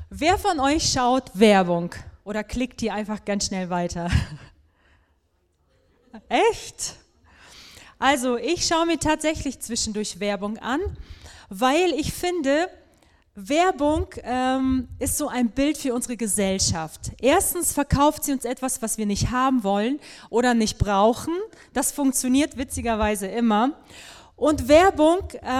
Wer von euch schaut Werbung oder klickt die einfach ganz schnell weiter? Echt? Also ich schaue mir tatsächlich zwischendurch Werbung an, weil ich finde, Werbung ist so ein Bild für unsere Gesellschaft. Erstens verkauft sie uns etwas, was wir nicht haben wollen oder nicht brauchen. Das funktioniert witzigerweise immer. Und Werbung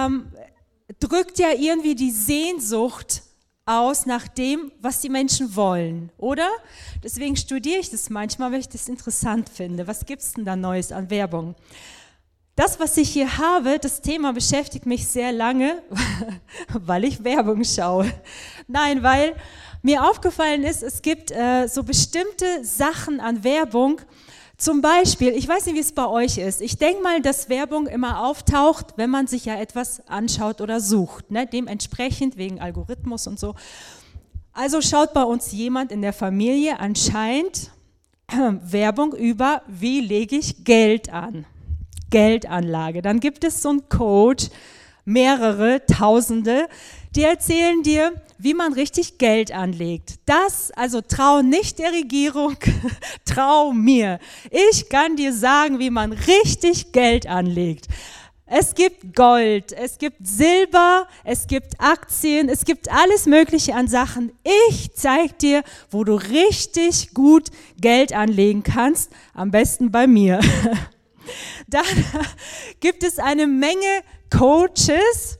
drückt ja irgendwie die Sehnsucht aus nach dem, was die Menschen wollen, oder? Deswegen studiere ich das manchmal, weil ich das interessant finde. Was gibt es denn da Neues an Werbung? Das, was ich hier habe, das Thema beschäftigt mich sehr lange, weil ich Werbung schaue. Nein, weil mir aufgefallen ist, es gibt so bestimmte Sachen an Werbung. Zum Beispiel, ich weiß nicht, wie es bei euch ist. Ich denke mal, dass Werbung immer auftaucht, wenn man sich ja etwas anschaut oder sucht. Ne? Dementsprechend, wegen Algorithmus und so. Also schaut bei uns jemand in der Familie anscheinend Werbung über, wie lege ich Geld an. Geldanlage. Dann gibt es so einen Coach, mehrere Tausende, die erzählen dir, wie man richtig Geld anlegt. Also trau nicht der Regierung, trau mir. Ich kann dir sagen, wie man richtig Geld anlegt. Es gibt Gold, es gibt Silber, es gibt Aktien, es gibt alles Mögliche an Sachen. Ich zeige dir, wo du richtig gut Geld anlegen kannst, am besten bei mir. Dann gibt es eine Menge Coaches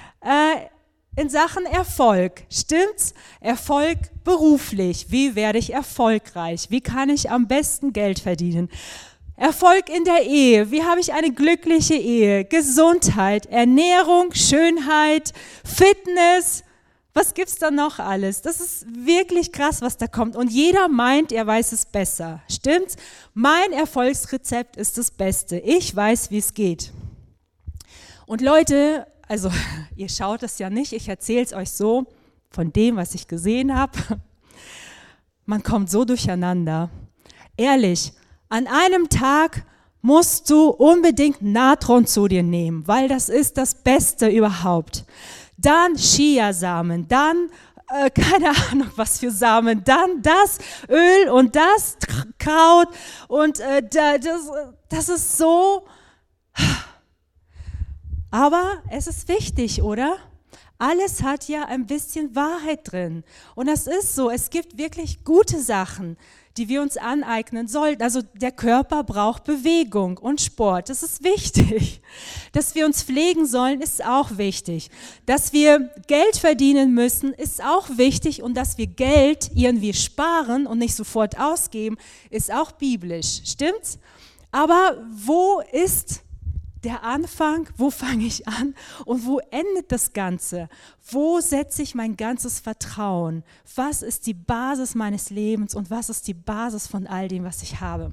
in Sachen Erfolg. Stimmt's? Erfolg beruflich. Wie werde ich erfolgreich? Wie kann ich am besten Geld verdienen? Erfolg in der Ehe. Wie habe ich eine glückliche Ehe? Gesundheit, Ernährung, Schönheit, Fitness. Was gibt's da noch alles? Das ist wirklich krass, was da kommt. Und jeder meint, er weiß es besser. Stimmt's? Mein Erfolgsrezept ist das Beste. Ich weiß, wie es geht. Und Leute, also ihr schaut es ja nicht, ich erzähle es euch so von dem, was ich gesehen habe. Man kommt so durcheinander. Ehrlich, an einem Tag musst du unbedingt Natron zu dir nehmen, weil das ist das Beste überhaupt. Dann Chiasamen, dann keine Ahnung was für Samen, dann das Öl und das Kraut und das ist so. Aber es ist wichtig, oder? Alles hat ja ein bisschen Wahrheit drin. Und das ist so, es gibt wirklich gute Sachen, die wir uns aneignen sollten. Also der Körper braucht Bewegung und Sport, das ist wichtig. Dass wir uns pflegen sollen, ist auch wichtig. Dass wir Geld verdienen müssen, ist auch wichtig. Und dass wir Geld irgendwie sparen und nicht sofort ausgeben, ist auch biblisch. Stimmt's? Aber wo ist der Anfang? Wo fange ich an? Und wo endet das Ganze? Wo setze ich mein ganzes Vertrauen? Was ist die Basis meines Lebens und was ist die Basis von all dem, was ich habe?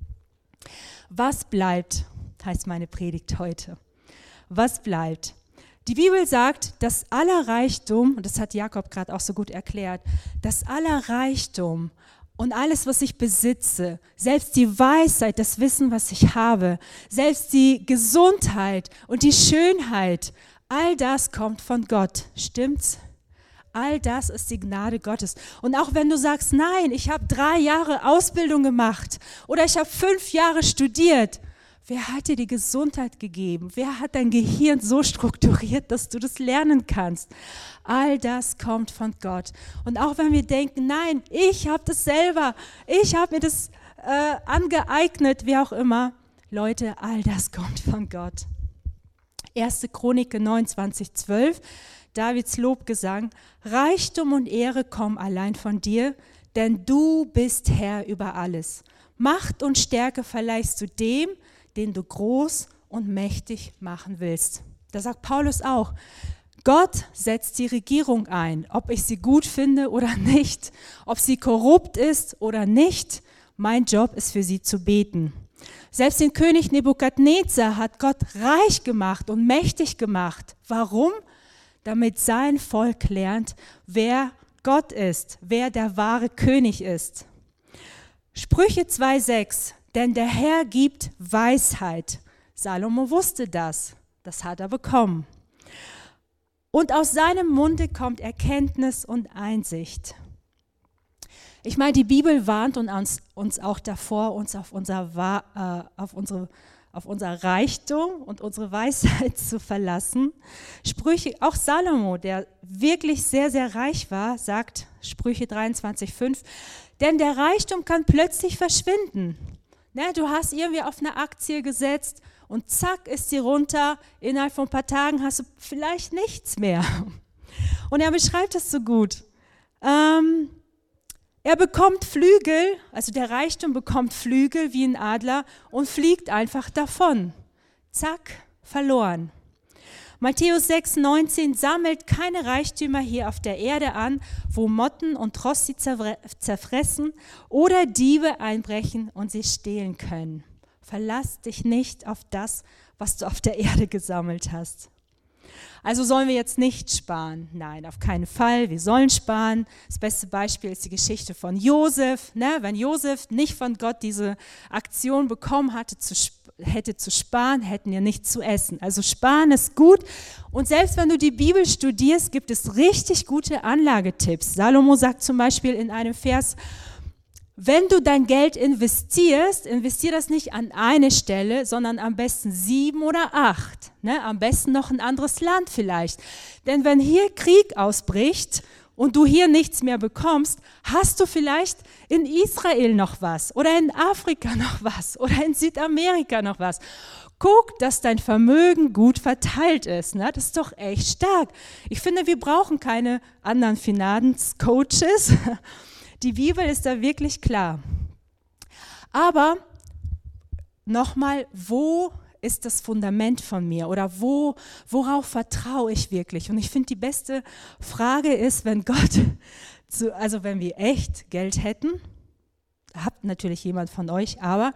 Was bleibt, heißt meine Predigt heute. Was bleibt? Die Bibel sagt, dass aller Reichtum, und das hat Jakob gerade auch so gut erklärt, dass aller Reichtum und alles, was ich besitze, selbst die Weisheit, das Wissen, was ich habe, selbst die Gesundheit und die Schönheit, all das kommt von Gott. Stimmt's? All das ist die Gnade Gottes. Und auch wenn du sagst, nein, ich habe 3 Jahre Ausbildung gemacht oder ich habe 5 Jahre studiert, wer hat dir die Gesundheit gegeben? Wer hat dein Gehirn so strukturiert, dass du das lernen kannst? All das kommt von Gott. Und auch wenn wir denken, nein, ich habe das selber, ich habe mir das angeeignet, wie auch immer. Leute, all das kommt von Gott. 1. Chronik 29,12, Davids Lobgesang. Reichtum und Ehre kommen allein von dir, denn du bist Herr über alles. Macht und Stärke verleihst du dem, den du groß und mächtig machen willst. Da sagt Paulus auch, Gott setzt die Regierung ein, ob ich sie gut finde oder nicht, ob sie korrupt ist oder nicht. Mein Job ist für sie zu beten. Selbst den König Nebukadnezar hat Gott reich gemacht und mächtig gemacht. Warum? Damit sein Volk lernt, wer Gott ist, wer der wahre König ist. Sprüche 2,6, denn der Herr gibt Weisheit. Salomo wusste das, das hat er bekommen. und aus seinem Munde kommt Erkenntnis und Einsicht. Ich meine, die Bibel warnt uns auch davor, uns auf unser Reichtum und unsere Weisheit zu verlassen. Sprüche, auch Salomo, der wirklich sehr, sehr reich war, sagt Sprüche 23,5, denn der Reichtum kann plötzlich verschwinden. Ne, du hast irgendwie auf eine Aktie gesetzt und zack ist sie runter, innerhalb von ein paar Tagen hast du vielleicht nichts mehr. Und er beschreibt das so gut. Er bekommt Flügel, also der Reichtum bekommt Flügel wie ein Adler und fliegt einfach davon. Zack, verloren. Matthäus 6,19, sammelt keine Reichtümer hier auf der Erde an, wo Motten und Rost sie zerfressen oder Diebe einbrechen und sie stehlen können. Verlass dich nicht auf das, was du auf der Erde gesammelt hast. Also sollen wir jetzt nicht sparen? Nein, auf keinen Fall. Wir sollen sparen. Das beste Beispiel ist die Geschichte von Josef. Ne? Wenn Josef nicht von Gott diese Aktion bekommen hätte zu sparen, hätten wir nichts zu essen. Also sparen ist gut. Und selbst wenn du die Bibel studierst, gibt es richtig gute Anlagetipps. Salomo sagt zum Beispiel in einem Vers, wenn du dein Geld investierst, investier das nicht an eine Stelle, sondern am besten 7 oder 8. Ne? Am besten noch ein anderes Land vielleicht. Denn wenn hier Krieg ausbricht und du hier nichts mehr bekommst, hast du vielleicht in Israel noch was oder in Afrika noch was oder in Südamerika noch was. Guck, dass dein Vermögen gut verteilt ist. Ne? Das ist doch echt stark. Ich finde, wir brauchen keine anderen Finanzcoaches. Die Bibel ist da wirklich klar. Aber nochmal, wo ist das Fundament von mir oder worauf vertraue ich wirklich? Und ich finde, die beste Frage ist, wenn wenn wir echt Geld hätten, habt natürlich jemand von euch, aber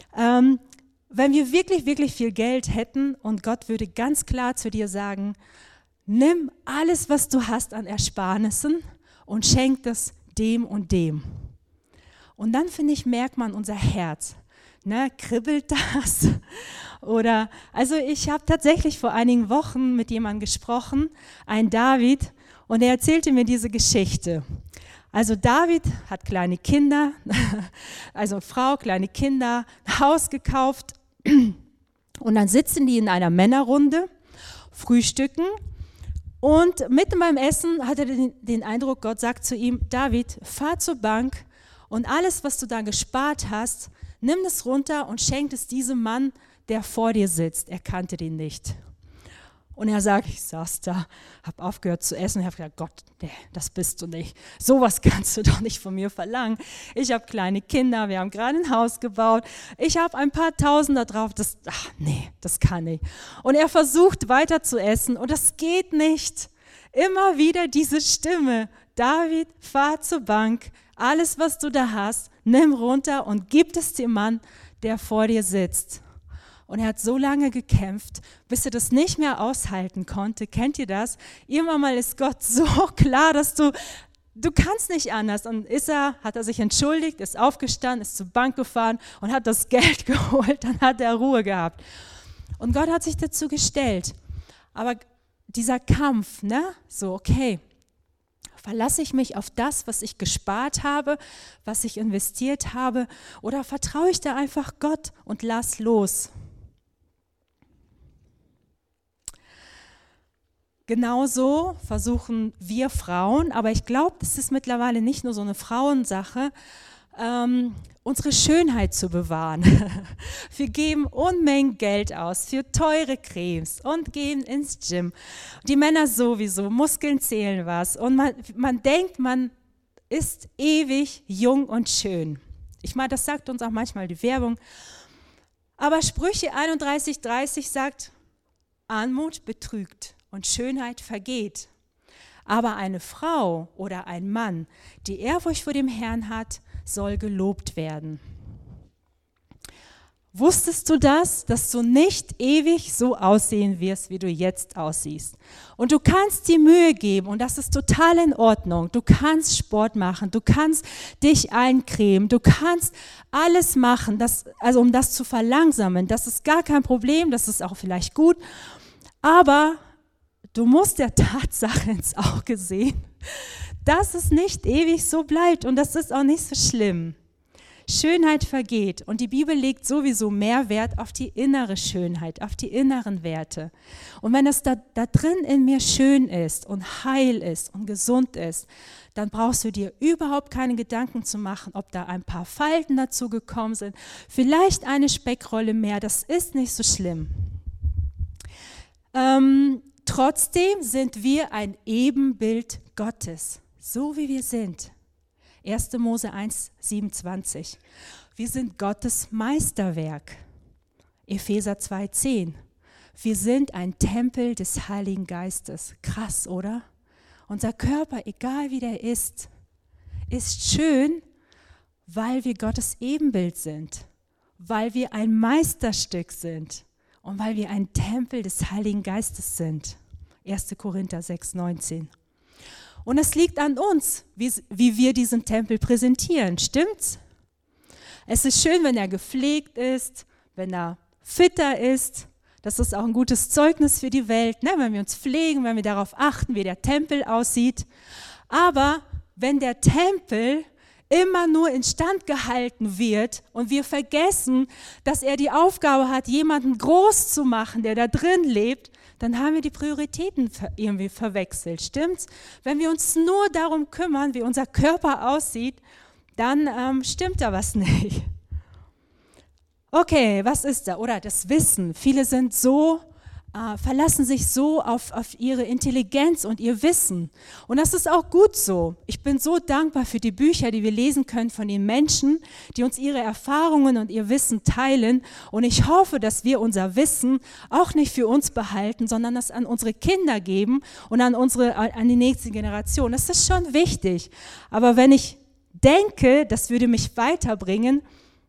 wenn wir wirklich, wirklich viel Geld hätten und Gott würde ganz klar zu dir sagen, nimm alles, was du hast an Ersparnissen und schenk das dem und dem. Und dann, finde ich, merkt man unser Herz. Ne, kribbelt das? Oder, also ich habe tatsächlich vor einigen Wochen mit jemandem gesprochen, ein David, und er erzählte mir diese Geschichte. Also David hat kleine Kinder, also Frau, kleine Kinder, ein Haus gekauft und dann sitzen die in einer Männerrunde, frühstücken. Und mitten beim Essen hat er den Eindruck, Gott sagt zu ihm, David, fahr zur Bank und alles, was du da gespart hast, nimm es runter und schenk es diesem Mann, der vor dir sitzt. Er kannte den nicht. Und er sagt, ich saß da, habe aufgehört zu essen und habe gesagt, Gott, nee, das bist du nicht. Sowas kannst du doch nicht von mir verlangen. Ich habe kleine Kinder, wir haben gerade ein Haus gebaut. Ich habe ein paar Tausend da drauf. Das kann ich. Und er versucht weiter zu essen und das geht nicht. Immer wieder diese Stimme, David, fahr zur Bank, alles, was du da hast, nimm runter und gib es dem Mann, der vor dir sitzt. Und er hat so lange gekämpft, bis er das nicht mehr aushalten konnte. Kennt ihr das? Irgendwann mal ist Gott so klar, dass du kannst nicht anders. Und hat er sich entschuldigt, ist aufgestanden, ist zur Bank gefahren und hat das Geld geholt. Dann hat er Ruhe gehabt. Und Gott hat sich dazu gestellt. Aber dieser Kampf, ne? So, okay, verlasse ich mich auf das, was ich gespart habe, was ich investiert habe, oder vertraue ich da einfach Gott und lass los? Genauso versuchen wir Frauen, aber ich glaube, das ist mittlerweile nicht nur so eine Frauensache, unsere Schönheit zu bewahren. Wir geben Unmengen Geld aus für teure Cremes und gehen ins Gym. Die Männer sowieso, Muskeln zählen was. Und man denkt, man ist ewig jung und schön. Ich meine, das sagt uns auch manchmal die Werbung. Aber Sprüche 31,30 sagt, Anmut betrügt und Schönheit vergeht. Aber eine Frau oder ein Mann, die Ehrfurcht vor dem Herrn hat, soll gelobt werden. Wusstest du das, dass du nicht ewig so aussehen wirst, wie du jetzt aussiehst? Und du kannst dir Mühe geben und das ist total in Ordnung. Du kannst Sport machen, du kannst dich eincremen, du kannst alles machen, um das zu verlangsamen. Das ist gar kein Problem, das ist auch vielleicht gut, aber du musst der Tatsache ins Auge sehen, dass es nicht ewig so bleibt und das ist auch nicht so schlimm. Schönheit vergeht und die Bibel legt sowieso mehr Wert auf die innere Schönheit, auf die inneren Werte. Und wenn es da drin in mir schön ist und heil ist und gesund ist, dann brauchst du dir überhaupt keine Gedanken zu machen, ob da ein paar Falten dazu gekommen sind, vielleicht eine Speckrolle mehr, das ist nicht so schlimm. Trotzdem sind wir ein Ebenbild Gottes, so wie wir sind. 1. Mose 1, 27. Wir sind Gottes Meisterwerk. Epheser 2, 10. Wir sind ein Tempel des Heiligen Geistes. Krass, oder? Unser Körper, egal wie der ist schön, weil wir Gottes Ebenbild sind, weil wir ein Meisterstück sind und weil wir ein Tempel des Heiligen Geistes sind. 1. Korinther 6, 19. Und es liegt an uns, wie wir diesen Tempel präsentieren, stimmt's? Es ist schön, wenn er gepflegt ist, wenn er fitter ist. Das ist auch ein gutes Zeugnis für die Welt, ne? Wenn wir uns pflegen, wenn wir darauf achten, wie der Tempel aussieht. Aber wenn der Tempel immer nur instand gehalten wird und wir vergessen, dass er die Aufgabe hat, jemanden groß zu machen, der da drin lebt, dann haben wir die Prioritäten irgendwie verwechselt, stimmt's? Wenn wir uns nur darum kümmern, wie unser Körper aussieht, dann stimmt da was nicht. Okay, was ist da? Oder das Wissen. Viele sind so, verlassen sich so auf ihre Intelligenz und ihr Wissen. Und das ist auch gut so. Ich bin so dankbar für die Bücher, die wir lesen können von den Menschen, die uns ihre Erfahrungen und ihr Wissen teilen. Und ich hoffe, dass wir unser Wissen auch nicht für uns behalten, sondern das an unsere Kinder geben und an die nächste Generation. Das ist schon wichtig. Aber wenn ich denke, das würde mich weiterbringen,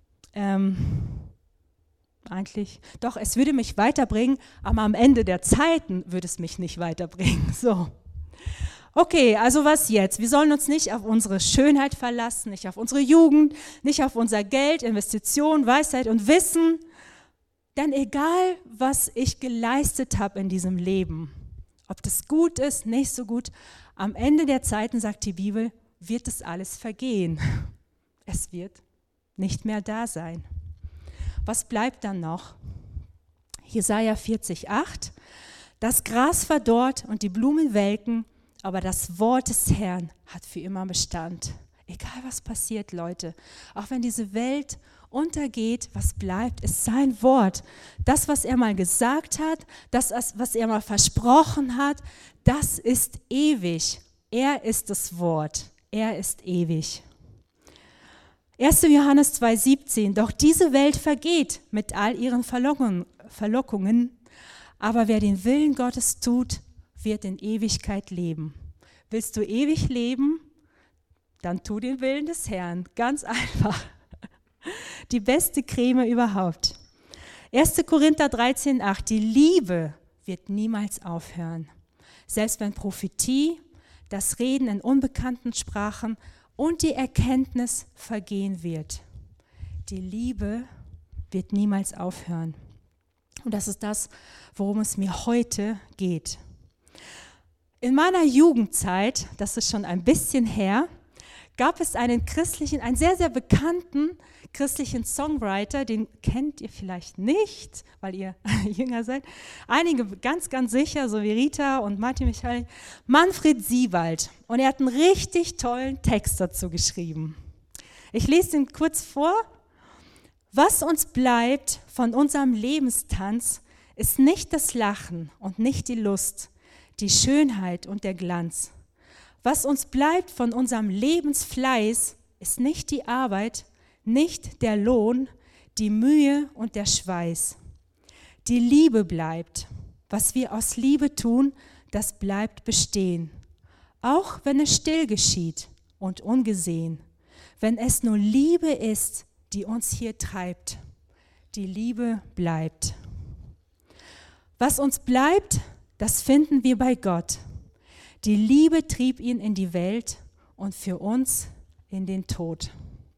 es würde mich weiterbringen, aber am Ende der Zeiten würde es mich nicht weiterbringen. So. Okay, also was jetzt? Wir sollen uns nicht auf unsere Schönheit verlassen, nicht auf unsere Jugend, nicht auf unser Geld, Investition, Weisheit und Wissen. Denn egal, was ich geleistet habe in diesem Leben, ob das gut ist, nicht so gut, am Ende der Zeiten, sagt die Bibel, wird es alles vergehen. Es wird nicht mehr da sein. Was bleibt dann noch? Jesaja 40,8. Das Gras verdorrt und die Blumen welken, aber das Wort des Herrn hat für immer Bestand. Egal was passiert, Leute, auch wenn diese Welt untergeht, was bleibt, ist sein Wort. Das, was er mal gesagt hat, das, was er mal versprochen hat, das ist ewig. Er ist das Wort. Er ist ewig. 1. Johannes 2,17, doch diese Welt vergeht mit all ihren Verlockungen, aber wer den Willen Gottes tut, wird in Ewigkeit leben. Willst du ewig leben? Dann tu den Willen des Herrn. Ganz einfach. Die beste Creme überhaupt. 1. Korinther 13,8, die Liebe wird niemals aufhören. Selbst wenn Prophetie, das Reden in unbekannten Sprachen und die Erkenntnis vergehen wird. Die Liebe wird niemals aufhören. Und das ist das, worum es mir heute geht. In meiner Jugendzeit, das ist schon ein bisschen her, gab es einen sehr, sehr bekannten christlichen Songwriter, den kennt ihr vielleicht nicht, weil ihr jünger seid. Einige ganz, ganz sicher, so wie Rita und Martin Michael, Manfred Siewald. Und er hat einen richtig tollen Text dazu geschrieben. Ich lese ihn kurz vor. Was uns bleibt von unserem Lebenstanz, ist nicht das Lachen und nicht die Lust, die Schönheit und der Glanz. Was uns bleibt von unserem Lebensfleiß, ist nicht die Arbeit, nicht der Lohn, die Mühe und der Schweiß. Die Liebe bleibt. Was wir aus Liebe tun, das bleibt bestehen. Auch wenn es still geschieht und ungesehen. Wenn es nur Liebe ist, die uns hier treibt. Die Liebe bleibt. Was uns bleibt, das finden wir bei Gott. Die Liebe trieb ihn in die Welt und für uns in den Tod.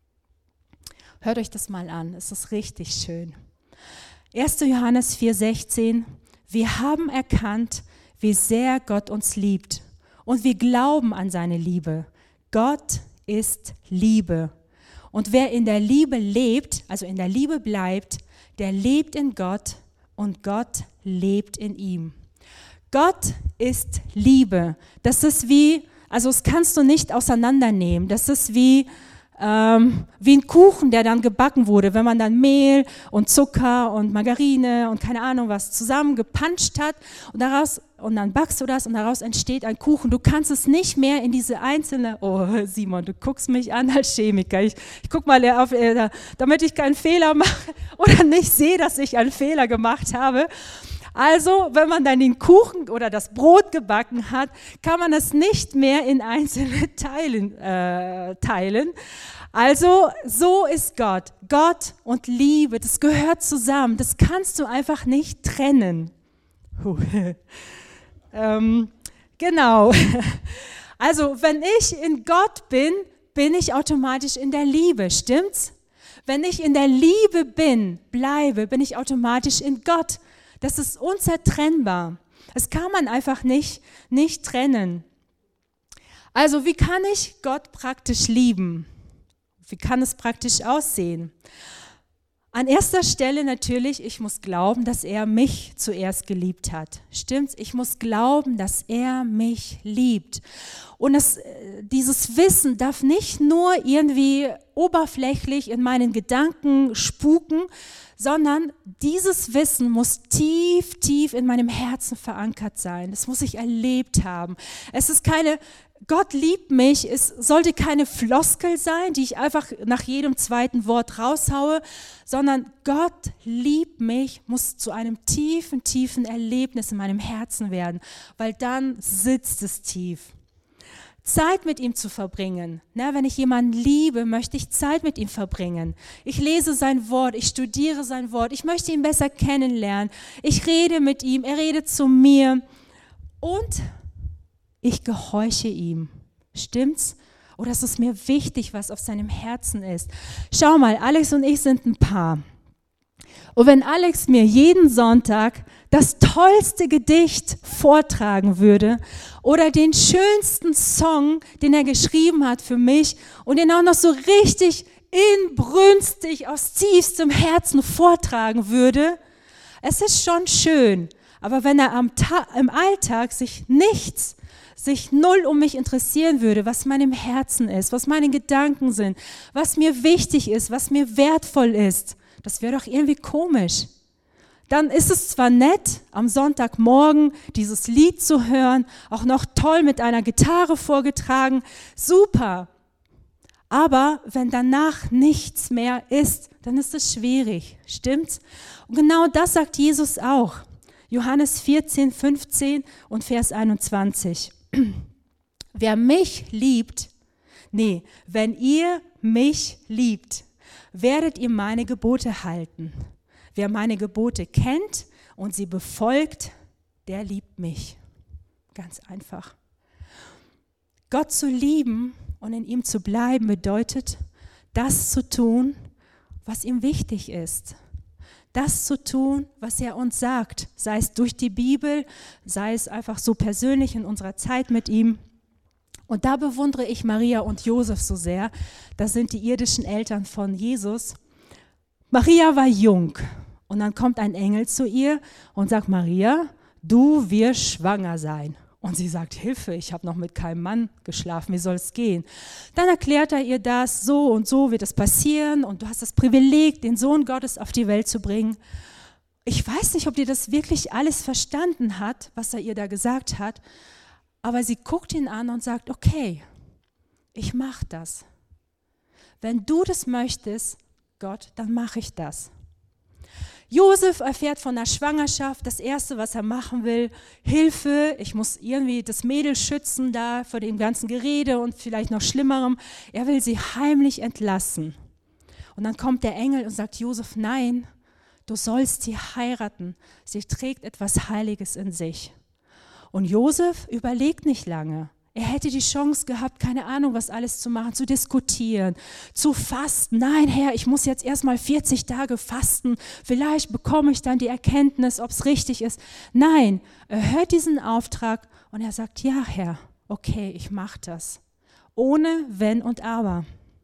Hört euch das mal an, es ist richtig schön. 1. Johannes 4,16, wir haben erkannt, wie sehr Gott uns liebt. Und wir glauben an seine Liebe. Gott ist Liebe. Und wer in der Liebe lebt, also in der Liebe bleibt, der lebt in Gott und Gott lebt in ihm. Gott ist Liebe. Das ist wie, also das kannst du nicht auseinandernehmen. Das ist wie ein Kuchen, der dann gebacken wurde, wenn man dann Mehl und Zucker und Margarine und keine Ahnung was zusammengepanscht hat und dann backst du das und daraus entsteht ein Kuchen. Du kannst es nicht mehr in diese einzelne, oh Simon, du guckst mich an als Chemiker. Ich guck mal, damit ich keinen Fehler mache oder nicht sehe, dass ich einen Fehler gemacht habe. Also, wenn man dann den Kuchen oder das Brot gebacken hat, kann man es nicht mehr in einzelne teilen. Also, so ist Gott. Gott und Liebe, das gehört zusammen. Das kannst du einfach nicht trennen. Genau. Also, wenn ich in Gott bin, bin ich automatisch in der Liebe, stimmt's? Wenn ich in der Liebe bleibe, bin ich automatisch in Gott. Das ist unzertrennbar. Das kann man einfach nicht trennen. Also wie kann ich Gott praktisch lieben? Wie kann es praktisch aussehen? An erster Stelle natürlich, ich muss glauben, dass er mich zuerst geliebt hat. Stimmt's? Ich muss glauben, dass er mich liebt. Und dieses Wissen darf nicht nur irgendwie oberflächlich in meinen Gedanken spuken, sondern dieses Wissen muss tief, tief in meinem Herzen verankert sein. Das muss ich erlebt haben. Es ist Gott liebt mich, es sollte keine Floskel sein, die ich einfach nach jedem zweiten Wort raushaue, sondern Gott liebt mich, muss zu einem tiefen, tiefen Erlebnis in meinem Herzen werden, weil dann sitzt es tief. Zeit mit ihm zu verbringen. Wenn ich jemanden liebe, möchte ich Zeit mit ihm verbringen. Ich lese sein Wort, ich studiere sein Wort, ich möchte ihn besser kennenlernen. Ich rede mit ihm, er redet zu mir und ich gehorche ihm. Stimmt's? Oder es ist mir wichtig, was auf seinem Herzen ist. Schau mal, Alex und ich sind ein Paar. Und wenn Alex mir jeden Sonntag das tollste Gedicht vortragen würde oder den schönsten Song, den er geschrieben hat für mich und den auch noch so richtig inbrünstig aus tiefstem Herzen vortragen würde, es ist schon schön. Aber wenn er im Alltag sich null um mich interessieren würde, was meinem Herzen ist, was meine Gedanken sind, was mir wichtig ist, was mir wertvoll ist, das wäre doch irgendwie komisch. Dann ist es zwar nett, am Sonntagmorgen dieses Lied zu hören, auch noch toll mit einer Gitarre vorgetragen, super. Aber wenn danach nichts mehr ist, dann ist es schwierig, stimmt's? Und genau das sagt Jesus auch. Johannes 14, 15 und Vers 21. Wenn ihr mich liebt, werdet ihr meine Gebote halten. Wer meine Gebote kennt und sie befolgt, der liebt mich. Ganz einfach. Gott zu lieben und in ihm zu bleiben bedeutet, das zu tun, was ihm wichtig ist. Das zu tun, was er uns sagt, sei es durch die Bibel, sei es einfach so persönlich in unserer Zeit mit ihm. Und da bewundere ich Maria und Josef so sehr. Das sind die irdischen Eltern von Jesus. Maria war jung und dann kommt ein Engel zu ihr und sagt, Maria, du wirst schwanger sein. Und sie sagt, Hilfe, ich habe noch mit keinem Mann geschlafen, wie soll es gehen? Dann erklärt er ihr das, so und so wird es passieren und du hast das Privileg, den Sohn Gottes auf die Welt zu bringen. Ich weiß nicht, ob die das wirklich alles verstanden hat, was er ihr da gesagt hat, aber sie guckt ihn an und sagt, okay, ich mache das. Wenn du das möchtest, Gott, dann mache ich das. Josef erfährt von der Schwangerschaft, das Erste, was er machen will, Hilfe, ich muss irgendwie das Mädel schützen da vor dem ganzen Gerede und vielleicht noch Schlimmerem. Er will sie heimlich entlassen. Und dann kommt der Engel und sagt, Josef, nein, du sollst sie heiraten. Sie trägt etwas Heiliges in sich. Und Josef überlegt nicht lange. Er hätte die Chance gehabt, keine Ahnung, was alles zu machen, zu diskutieren, zu fasten. Nein, Herr, ich muss jetzt erstmal 40 Tage fasten. Vielleicht bekomme ich dann die Erkenntnis, ob es richtig ist. Nein, er hört diesen Auftrag und er sagt, ja, Herr, okay, ich mache das. Ohne Wenn und Aber.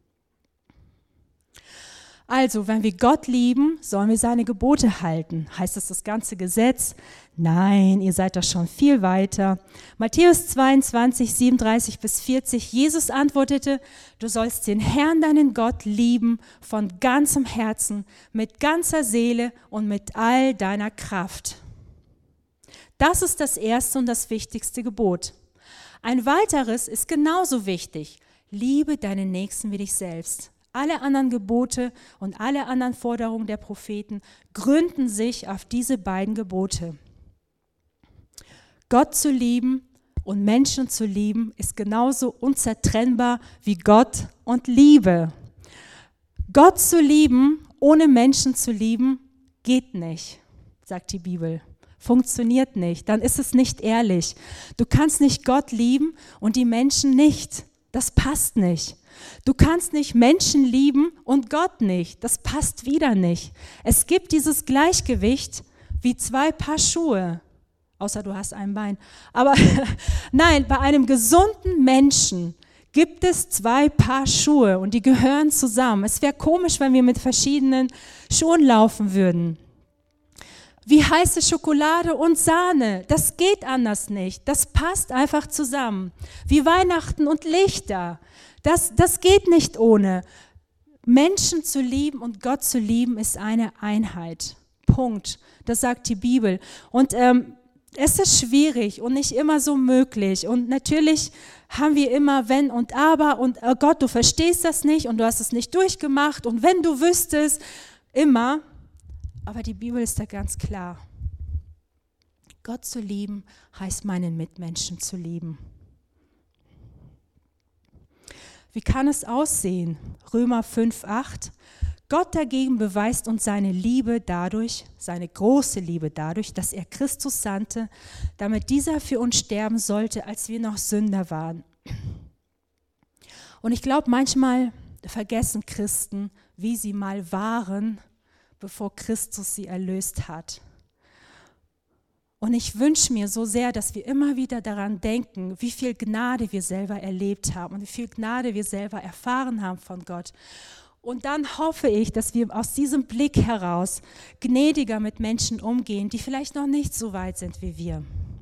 Also, wenn wir Gott lieben, sollen wir seine Gebote halten. Heißt das ganze Gesetz? Nein, ihr seid doch schon viel weiter. Matthäus 22, 37 bis 40, Jesus antwortete, du sollst den Herrn, deinen Gott, lieben von ganzem Herzen, mit ganzer Seele und mit all deiner Kraft. Das ist das erste und das wichtigste Gebot. Ein weiteres ist genauso wichtig. Liebe deinen Nächsten wie dich selbst. Alle anderen Gebote und alle anderen Forderungen der Propheten gründen sich auf diese beiden Gebote. Gott zu lieben und Menschen zu lieben ist genauso unzertrennbar wie Gott und Liebe. Gott zu lieben, ohne Menschen zu lieben, geht nicht, sagt die Bibel. Funktioniert nicht, dann ist es nicht ehrlich. Du kannst nicht Gott lieben und die Menschen nicht. Das passt nicht. Du kannst nicht Menschen lieben und Gott nicht. Das passt wieder nicht. Es gibt dieses Gleichgewicht wie zwei Paar Schuhe. Außer du hast ein Bein. Aber nein, bei einem gesunden Menschen gibt es zwei Paar Schuhe und die gehören zusammen. Es wäre komisch, wenn wir mit verschiedenen Schuhen laufen würden. Wie heiße Schokolade und Sahne, das geht anders nicht. Das passt einfach zusammen. Wie Weihnachten und Lichter, das geht nicht ohne. Menschen zu lieben und Gott zu lieben ist eine Einheit. Punkt. Das sagt die Bibel. Und es ist schwierig und nicht immer so möglich. Und natürlich haben wir immer Wenn und Aber und oh Gott, du verstehst das nicht und du hast es nicht durchgemacht und wenn du wüsstest, immer. Aber die Bibel ist da ganz klar. Gott zu lieben heißt meinen Mitmenschen zu lieben. Wie kann es aussehen? Römer 5,8. Gott dagegen beweist uns seine Liebe dadurch, seine große Liebe dadurch, dass er Christus sandte, damit dieser für uns sterben sollte, als wir noch Sünder waren. Und ich glaube, manchmal vergessen Christen, wie sie mal waren, bevor Christus sie erlöst hat. Und ich wünsche mir so sehr, dass wir immer wieder daran denken, wie viel Gnade wir selber erlebt haben und wie viel Gnade wir selber erfahren haben von Gott. Und dann hoffe ich, dass wir aus diesem Blick heraus gnädiger mit Menschen umgehen, die vielleicht noch nicht so weit sind wie wir.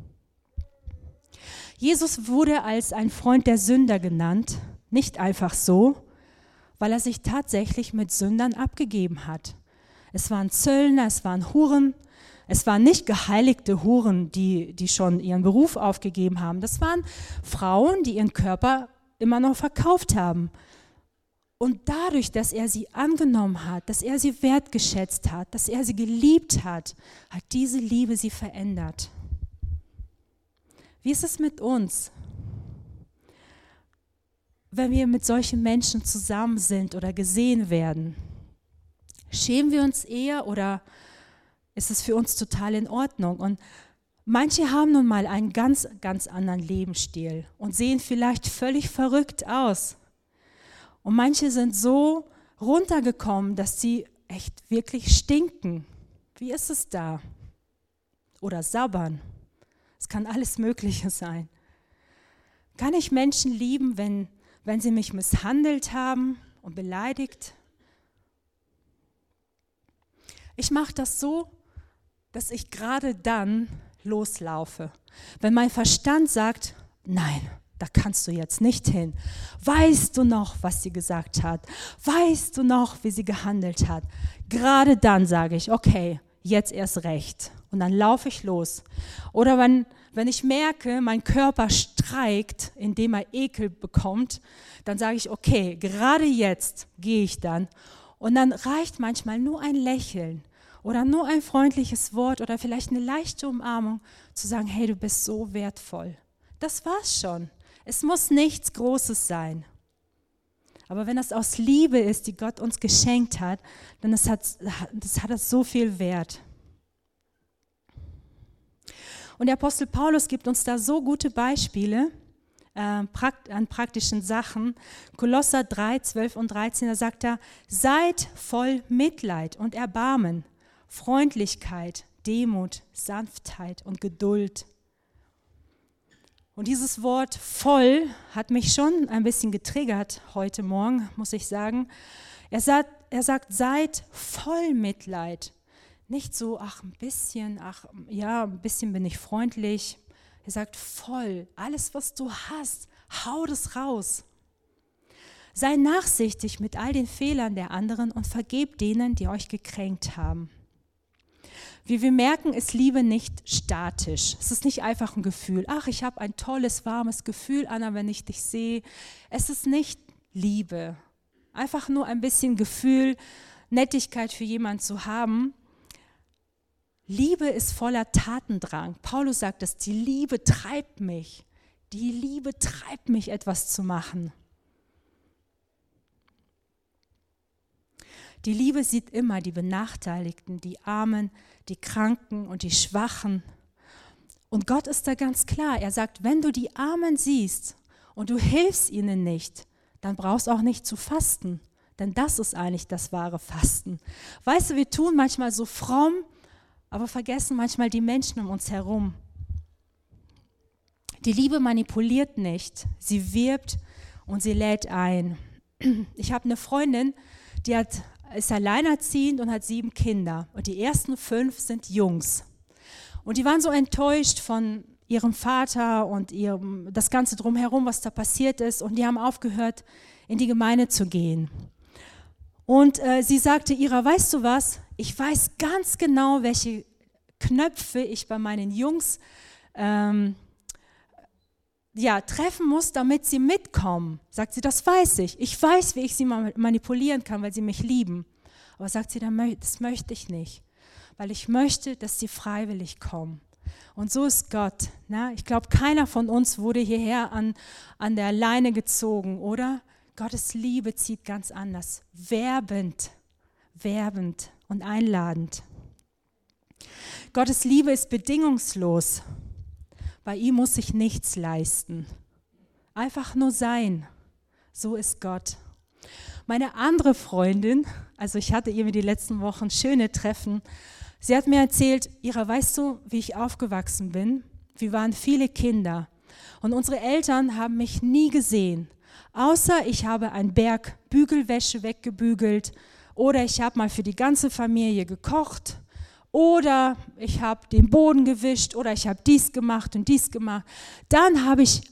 Jesus wurde als ein Freund der Sünder genannt, nicht einfach so, weil er sich tatsächlich mit Sündern abgegeben hat. Es waren Zöllner, es waren Huren, es waren nicht geheiligte Huren, die schon ihren Beruf aufgegeben haben. Das waren Frauen, die ihren Körper immer noch verkauft haben. Und dadurch, dass er sie angenommen hat, dass er sie wertgeschätzt hat, dass er sie geliebt hat, hat diese Liebe sie verändert. Wie ist es mit uns? Wenn wir mit solchen Menschen zusammen sind oder gesehen werden, schämen wir uns eher oder ist es für uns total in Ordnung? Und manche haben nun mal einen ganz, ganz anderen Lebensstil und sehen vielleicht völlig verrückt aus. Und manche sind so runtergekommen, dass sie echt wirklich stinken. Wie ist es da? Oder sabbern. Es kann alles Mögliche sein. Kann ich Menschen lieben, wenn sie mich misshandelt haben und beleidigt? Ich mache das so, dass ich gerade dann loslaufe. Wenn mein Verstand sagt, nein, da kannst du jetzt nicht hin. Weißt du noch, was sie gesagt hat? Weißt du noch, wie sie gehandelt hat? Gerade dann sage ich, okay, jetzt erst recht. Und dann laufe ich los. Oder wenn ich merke, mein Körper streikt, indem er Ekel bekommt, dann sage ich, okay, gerade jetzt gehe ich dann. Und dann reicht manchmal nur ein Lächeln oder nur ein freundliches Wort oder vielleicht eine leichte Umarmung, zu sagen, hey, du bist so wertvoll. Das war's schon. Es muss nichts Großes sein. Aber wenn das aus Liebe ist, die Gott uns geschenkt hat, dann hat das so viel Wert. Und der Apostel Paulus gibt uns da so gute Beispiele. an praktischen Sachen. Kolosser 3, 12 und 13, da sagt er, seid voll Mitleid und Erbarmen, Freundlichkeit, Demut, Sanftheit und Geduld. Und dieses Wort voll hat mich schon ein bisschen getriggert heute Morgen, muss ich sagen. Er sagt, seid voll Mitleid. Nicht so, ein bisschen bin ich freundlich. Er sagt voll, alles was du hast, hau das raus. Sei nachsichtig mit all den Fehlern der anderen und vergebt denen, die euch gekränkt haben. Wie wir merken, ist Liebe nicht statisch. Es ist nicht einfach ein Gefühl. Ich habe ein tolles, warmes Gefühl, Anna, wenn ich dich sehe. Es ist nicht Liebe. Einfach nur ein bisschen Gefühl, Nettigkeit für jemanden zu haben. Liebe ist voller Tatendrang. Paulus sagt es, die Liebe treibt mich. Die Liebe treibt mich, etwas zu machen. Die Liebe sieht immer die Benachteiligten, die Armen, die Kranken und die Schwachen. Und Gott ist da ganz klar. Er sagt, wenn du die Armen siehst und du hilfst ihnen nicht, dann brauchst du auch nicht zu fasten. Denn das ist eigentlich das wahre Fasten. Weißt du, wir tun manchmal so fromm, aber vergessen manchmal die Menschen um uns herum. Die Liebe manipuliert nicht. Sie wirbt und sie lädt ein. Ich habe eine Freundin, die ist alleinerziehend und hat 7 Kinder. Und die ersten 5 sind Jungs. Und die waren so enttäuscht von ihrem Vater und das Ganze drumherum, was da passiert ist. Und die haben aufgehört, in die Gemeinde zu gehen. Und sie sagte Ira, weißt du was? Ich weiß ganz genau, welche Knöpfe ich bei meinen Jungs treffen muss, damit sie mitkommen. Sagt sie, das weiß ich. Ich weiß, wie ich sie manipulieren kann, weil sie mich lieben. Aber sagt sie, das möchte ich nicht, weil ich möchte, dass sie freiwillig kommen. Und so ist Gott. Ne? Ich glaube, keiner von uns wurde hierher an der Leine gezogen, oder? Gottes Liebe zieht ganz anders. Werbend und einladend. Gottes Liebe ist bedingungslos. Bei ihm muss ich nichts leisten. Einfach nur sein. So ist Gott. Meine andere Freundin, also ich hatte irgendwie die letzten Wochen schöne Treffen, sie hat mir erzählt, Ira, weißt du, wie ich aufgewachsen bin? Wir waren viele Kinder und unsere Eltern haben mich nie gesehen, außer ich habe einen Berg Bügelwäsche weggebügelt oder ich habe mal für die ganze Familie gekocht. Oder ich habe den Boden gewischt oder ich habe dies gemacht und dies gemacht. Dann habe ich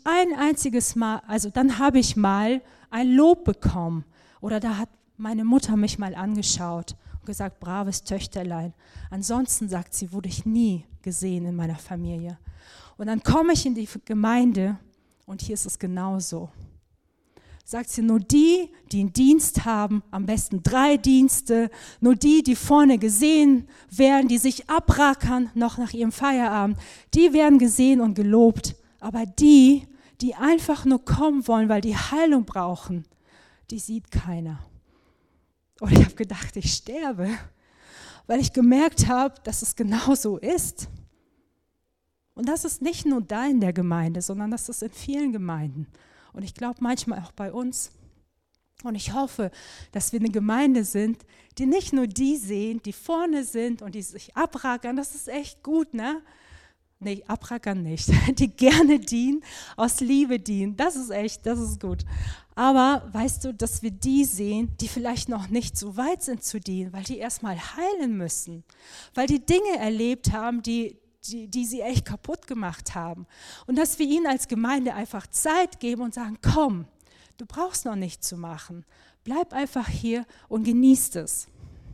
mal ein Lob bekommen. Oder da hat meine Mutter mich mal angeschaut und gesagt, braves Töchterlein. Ansonsten, sagt sie, wurde ich nie gesehen in meiner Familie. Und dann komme ich in die Gemeinde und hier ist es genauso. Sagt sie, nur die einen Dienst haben, am besten 3 Dienste, nur die vorne gesehen werden, die sich abrackern, noch nach ihrem Feierabend, die werden gesehen und gelobt. Aber die einfach nur kommen wollen, weil die Heilung brauchen, die sieht keiner. Und ich habe gedacht, ich sterbe, weil ich gemerkt habe, dass es genau so ist. Und das ist nicht nur da in der Gemeinde, sondern das ist in vielen Gemeinden. Und ich glaube manchmal auch bei uns. Und ich hoffe, dass wir eine Gemeinde sind, die nicht nur die sehen, die vorne sind und die sich abrackern. Das ist echt gut, ne? Nee, abrackern nicht. Die gerne dienen, aus Liebe dienen. Das ist gut. Aber weißt du, dass wir die sehen, die vielleicht noch nicht so weit sind zu dienen, weil die erstmal heilen müssen. Weil die Dinge erlebt haben, die sie echt kaputt gemacht haben. Und dass wir ihnen als Gemeinde einfach Zeit geben und sagen, komm, du brauchst noch nichts zu machen. Bleib einfach hier und genießt es.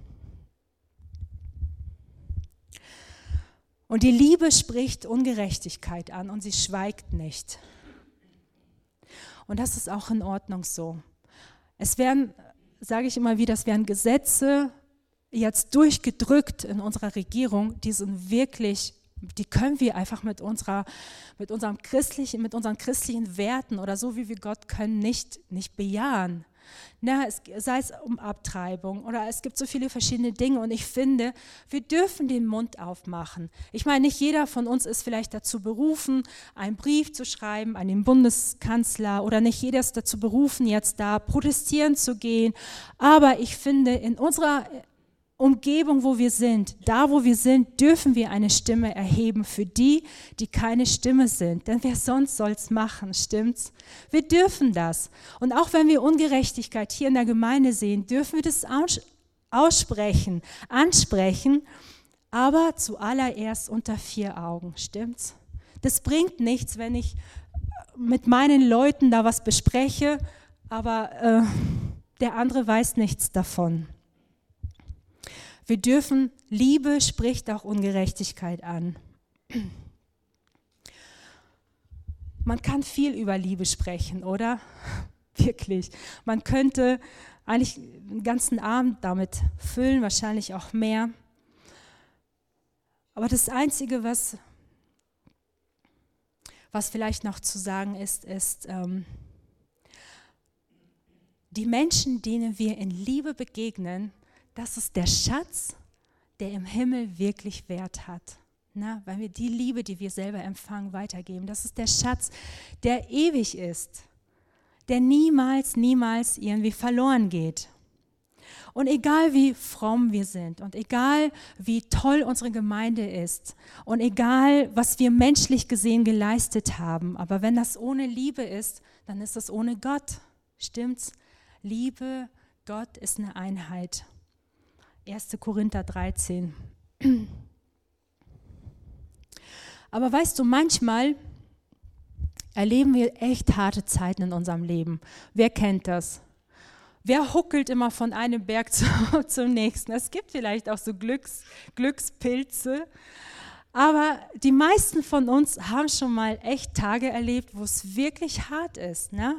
Und die Liebe spricht Ungerechtigkeit an und sie schweigt nicht. Und das ist auch in Ordnung so. Es werden, sage ich immer wieder, es werden Gesetze jetzt durchgedrückt in unserer Regierung, die sind wirklich, die können wir einfach mit unseren christlichen Werten oder so wie wir Gott können nicht bejahen. Sei es um Abtreibung oder es gibt so viele verschiedene Dinge und ich finde, wir dürfen den Mund aufmachen. Ich meine, nicht jeder von uns ist vielleicht dazu berufen, einen Brief zu schreiben an den Bundeskanzler oder nicht jeder ist dazu berufen, jetzt da protestieren zu gehen, aber ich finde, in unserer Umgebung, wo wir sind, da wo wir sind, dürfen wir eine Stimme erheben für die, die keine Stimme sind. Denn wer sonst soll es machen, stimmt's? Wir dürfen das. Und auch wenn wir Ungerechtigkeit hier in der Gemeinde sehen, dürfen wir das aussprechen, ansprechen, aber zuallererst unter 4 Augen, stimmt's? Das bringt nichts, wenn ich mit meinen Leuten da was bespreche, aber der andere weiß nichts davon. Wir dürfen, Liebe spricht auch Ungerechtigkeit an. Man kann viel über Liebe sprechen, oder? Wirklich. Man könnte eigentlich den ganzen Abend damit füllen, wahrscheinlich auch mehr. Aber das Einzige, was vielleicht noch zu sagen ist, die Menschen, denen wir in Liebe begegnen, das ist der Schatz, der im Himmel wirklich Wert hat. Weil wir die Liebe, die wir selber empfangen, weitergeben. Das ist der Schatz, der ewig ist, der niemals irgendwie verloren geht. Und egal wie fromm wir sind und egal wie toll unsere Gemeinde ist und egal was wir menschlich gesehen geleistet haben, aber wenn das ohne Liebe ist, dann ist es ohne Gott. Stimmt's? Liebe, Gott ist eine Einheit. 1. Korinther 13. Aber weißt du, manchmal erleben wir echt harte Zeiten in unserem Leben. Wer kennt das? Wer huckelt immer von einem Berg zum nächsten? Es gibt vielleicht auch so Glückspilze, aber die meisten von uns haben schon mal echt Tage erlebt, wo es wirklich hart ist, ne?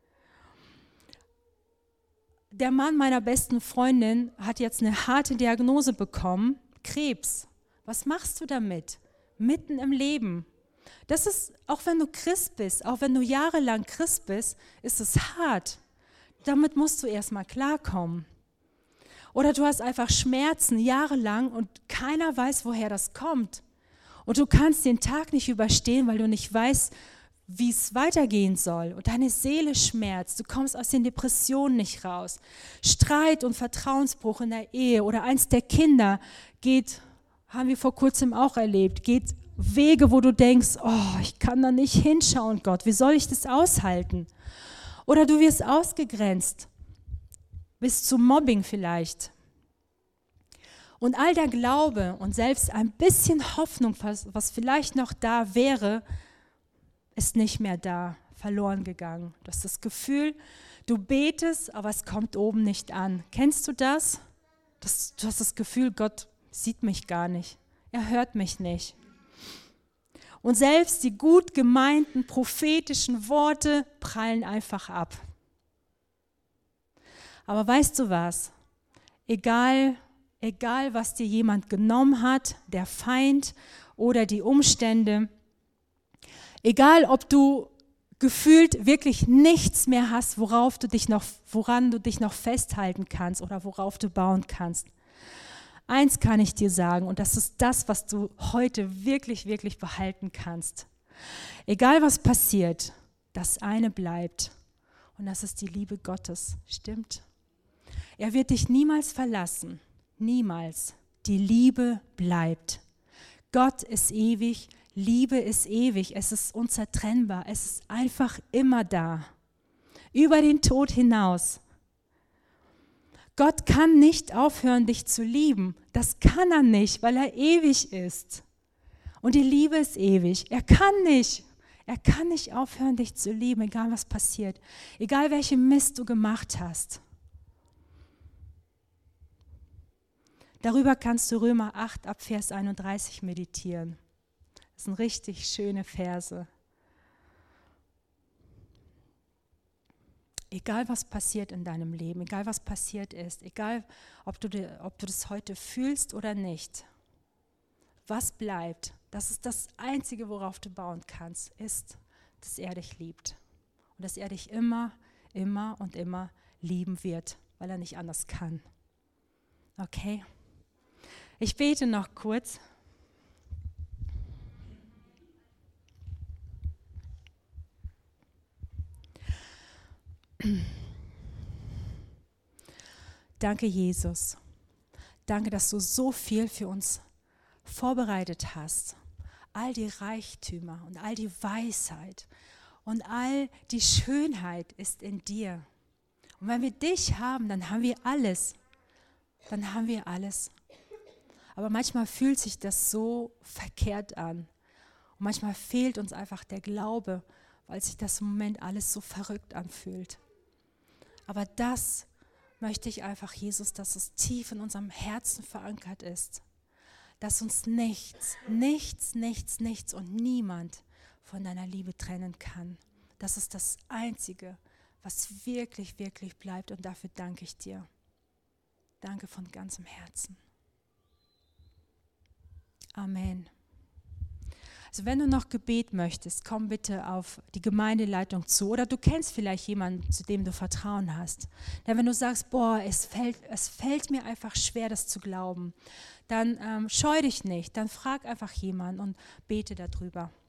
Der Mann meiner besten Freundin hat jetzt eine harte Diagnose bekommen, Krebs. Was machst du damit? Mitten im Leben. Das ist, auch wenn du Christ bist, auch wenn du jahrelang Christ bist, ist es hart. Damit musst du erstmal klarkommen. Oder du hast einfach Schmerzen jahrelang und keiner weiß, woher das kommt. Und du kannst den Tag nicht überstehen, weil du nicht weißt, wie es weitergehen soll. Und deine Seele schmerzt, du kommst aus den Depressionen nicht raus. Streit und Vertrauensbruch in der Ehe oder eins der Kinder geht, haben wir vor kurzem auch erlebt, geht Wege, wo du denkst, oh, ich kann da nicht hinschauen, Gott, wie soll ich das aushalten? Oder du wirst ausgegrenzt, bis zum Mobbing vielleicht. Und all der Glaube und selbst ein bisschen Hoffnung, was vielleicht noch da wäre, ist nicht mehr da, verloren gegangen. Du hast das Gefühl, du betest, aber es kommt oben nicht an. Kennst du das? Du hast das Gefühl, Gott sieht mich gar nicht. Er hört mich nicht. Und selbst die gut gemeinten prophetischen Worte prallen einfach ab. Aber weißt du was? Egal was dir jemand genommen hat, der Feind oder die Umstände, egal, ob du gefühlt wirklich nichts mehr hast, woran du dich noch festhalten kannst oder worauf du bauen kannst. Eins kann ich dir sagen, und das ist das, was du heute wirklich, wirklich behalten kannst. Egal, was passiert, das eine bleibt. Und das ist die Liebe Gottes. Stimmt? Er wird dich niemals verlassen. Niemals. Die Liebe bleibt. Gott ist ewig. Liebe ist ewig, es ist unzertrennbar, es ist einfach immer da, über den Tod hinaus. Gott kann nicht aufhören, dich zu lieben, das kann er nicht, weil er ewig ist. Und die Liebe ist ewig, er kann nicht aufhören, dich zu lieben, egal was passiert, egal welche Mist du gemacht hast. Darüber kannst du Römer 8 ab Vers 31 meditieren. Das sind richtig schöne Verse. Egal was passiert in deinem Leben, egal was passiert ist, egal ob du das heute fühlst oder nicht, was bleibt, das ist das Einzige, worauf du bauen kannst, ist, dass er dich liebt und dass er dich immer immer und immer lieben wird, weil er nicht anders kann. Okay? Ich bete noch kurz. Danke, Jesus. Danke, dass du so viel für uns vorbereitet hast. All die Reichtümer und all die Weisheit und all die Schönheit ist in dir. Und wenn wir dich haben, dann haben wir alles. Dann haben wir alles. Aber manchmal fühlt sich das so verkehrt an. Und manchmal fehlt uns einfach der Glaube, weil sich das im Moment alles so verrückt anfühlt. Aber das möchte ich einfach, Jesus, dass es tief in unserem Herzen verankert ist. Dass uns nichts und niemand von deiner Liebe trennen kann. Das ist das Einzige, was wirklich, wirklich bleibt. Und dafür danke ich dir. Danke von ganzem Herzen. Amen. Also wenn du noch Gebet möchtest, komm bitte auf die Gemeindeleitung zu. Oder du kennst vielleicht jemanden, zu dem du Vertrauen hast. Denn wenn du sagst, es fällt mir einfach schwer, das zu glauben, dann scheu dich nicht. Dann frag einfach jemanden und bete darüber.